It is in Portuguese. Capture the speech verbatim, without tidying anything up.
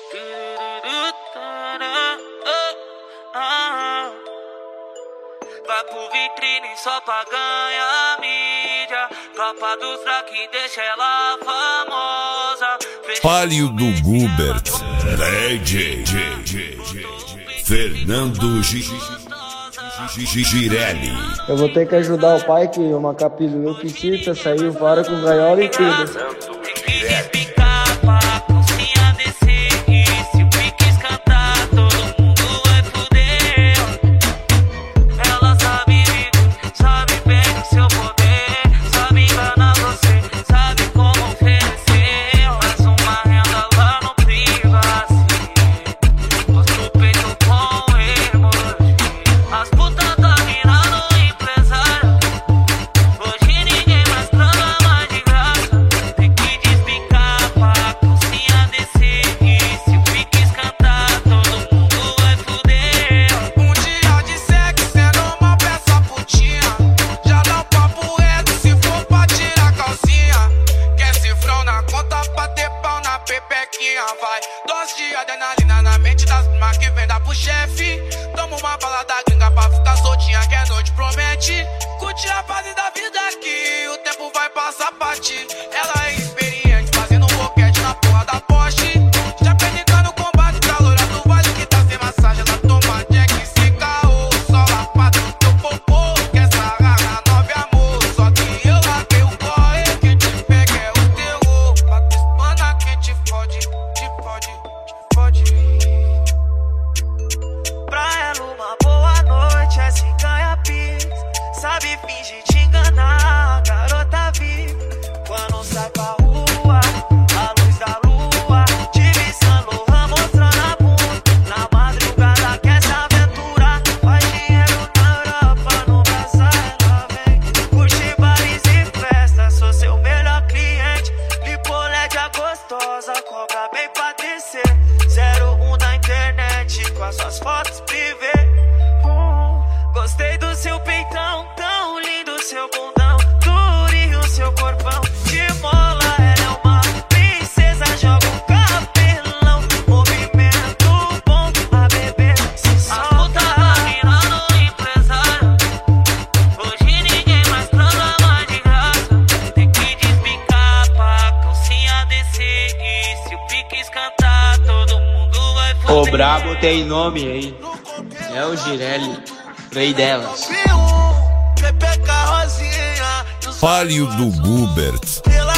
Vai pro vitrine só pra ganhar mídia. Tropa dos fraque deixa ela famosa. Palio do Gubert, D J Fernando Girelli. Eu vou ter que ajudar o pai que uma capiluiu piscita, saiu fora com gaiola e tudo. Vai, dose de adrenalina na mente das primas que vem dar pro chefe. Toma uma bala da gringa pra ficar soltinha que a noite promete. Curte a fase da vida aqui, o tempo vai passar pra ti. Ela é experiente, fazendo um boquete na porra da Porsche. Já penetrando no combate da loira do vale que tá sem massagem. Ela toma jack, se caô, só lapada no teu popô. Quer sarrar nove amor, só que eu larguei o corre. Quem te pega é o terror, pra tu espana quem te fode. Pode, pode. Pra ela uma boa noite é se ganha pix. Sabe fingir te enganar, garota vive. Quando sai pra rua, a luz da lua, te visando, mostrando a bunda. Na madrugada quer se aventurar, faz dinheiro na Europa, no Brasil ela vem. Curte bares e festas, sou seu melhor cliente. Lipolédia gostosa, cobra bem pra descer. zero um da internet, com as suas fotos privê. Hum, gostei do seu peitão, tão lindo seu bundão. Durinho seu corpão, de mola ela é uma princesa. Joga um cabelão, movimento bom, a bebê se solta. As putas tá virando empresário. Hoje ninguém mais transa mais de graça. Tem que despicar pra calcinha descer. E se o pique escantar, todo mundo vai foder. O brabo tem nome aí, é o Girelli, rei delas. Palio do Gubert.